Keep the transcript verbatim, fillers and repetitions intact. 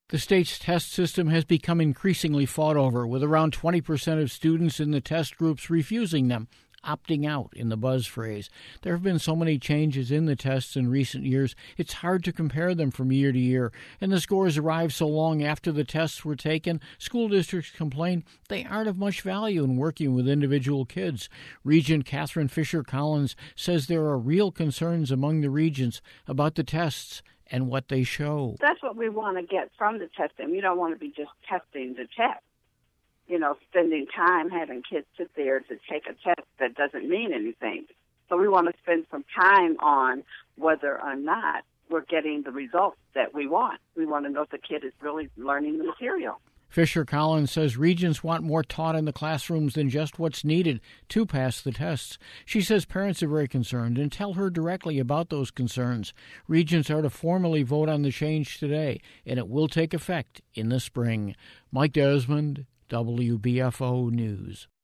The state's test system has become increasingly fought over, with around twenty percent of students in the test groups refusing them, opting out in the buzz phrase. There have been so many changes in the tests in recent years, it's hard to compare them from year to year, and the scores arrive so long after the tests were taken, school districts complain they aren't of much value in working with individual kids. Regent Catherine Fisher Collins says there are real concerns among the regents about the tests and what they show. That's what we want to get from the testing. We don't want to be just testing the test. You know, spending time having kids sit there to take a test that doesn't mean anything. So we want to spend some time on whether or not we're getting the results that we want. We want to know if the kid is really learning the material. Fisher Collins says regents want more taught in the classrooms than just what's needed to pass the tests. She says parents are very concerned and tell her directly about those concerns. Regents are to formally vote on the change today, and it will take effect in the spring. Mike Desmond, W B F O News.